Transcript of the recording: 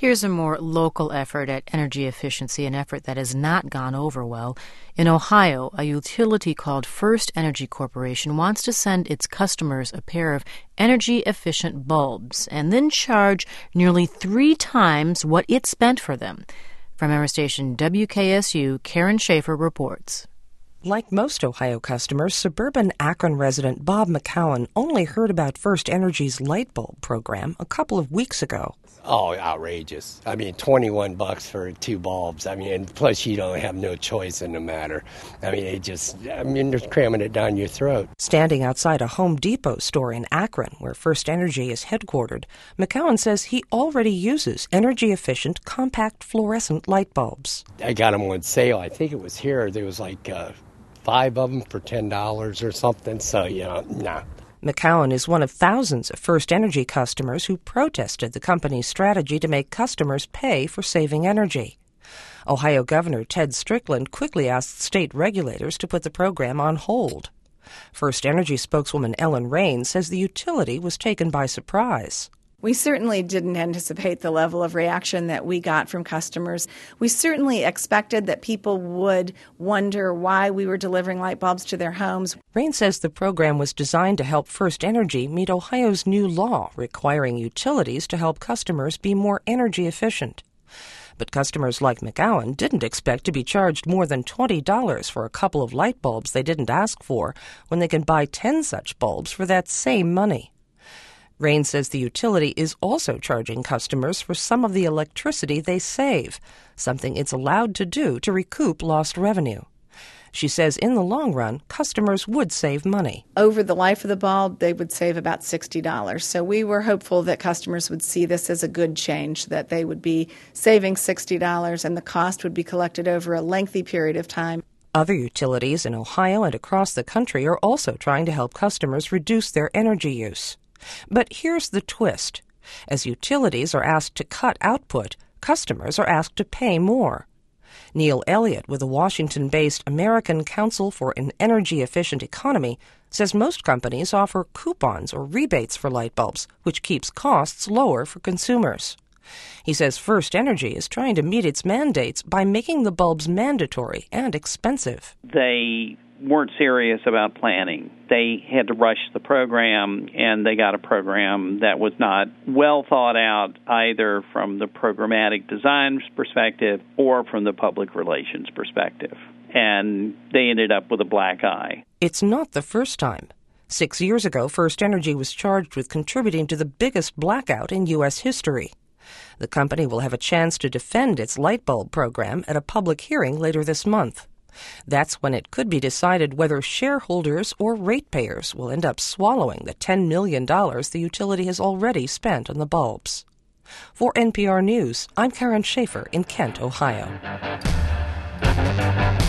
Here's a more local effort at energy efficiency, an effort that has not gone over well. In Ohio, a utility called First Energy Corporation wants to send its customers a pair of energy-efficient bulbs and then charge nearly 3 times what it spent for them. From our station WKSU, Karen Schaefer reports. Like most Ohio customers, suburban Akron resident Bob McCowan only heard about First Energy's light bulb program a couple of weeks ago. Oh, outrageous. I mean, $21 for 2 bulbs. I mean, and plus you don't have no choice in the matter. I mean, they're cramming it down your throat. Standing outside a Home Depot store in Akron, where First Energy is headquartered, McCowan says he already uses energy-efficient, compact fluorescent light bulbs. I got them on sale. I think it was here. There was like 5 of them for $10 or something. So, nah. McCowan is one of thousands of First Energy customers who protested the company's strategy to make customers pay for saving energy. Ohio Governor Ted Strickland quickly asked state regulators to put the program on hold. First Energy spokeswoman Ellen Rain says the utility was taken by surprise. We certainly didn't anticipate the level of reaction that we got from customers. We certainly expected that people would wonder why we were delivering light bulbs to their homes. Rain says the program was designed to help First Energy meet Ohio's new law requiring utilities to help customers be more energy efficient. But customers like McCowan didn't expect to be charged more than $20 for a couple of light bulbs they didn't ask for when they can buy 10 such bulbs for that same money. Rain says the utility is also charging customers for some of the electricity they save, something it's allowed to do to recoup lost revenue. She says in the long run, customers would save money. Over the life of the bulb, they would save about $60. So we were hopeful that customers would see this as a good change, that they would be saving $60 and the cost would be collected over a lengthy period of time. Other utilities in Ohio and across the country are also trying to help customers reduce their energy use. But here's the twist. As utilities are asked to cut output, customers are asked to pay more. Neil Elliott with the Washington-based American Council for an Energy-Efficient Economy says most companies offer coupons or rebates for light bulbs, which keeps costs lower for consumers. He says First Energy is trying to meet its mandates by making the bulbs mandatory and expensive. They weren't serious about planning. They had to rush the program, and they got a program that was not well thought out either from the programmatic design perspective or from the public relations perspective. And they ended up with a black eye. It's not the first time. 6 years ago, First Energy was charged with contributing to the biggest blackout in U.S. history. The company will have a chance to defend its light bulb program at a public hearing later this month. That's when it could be decided whether shareholders or ratepayers will end up swallowing the $10 million the utility has already spent on the bulbs. For NPR News, I'm Karen Schaefer in Kent, Ohio.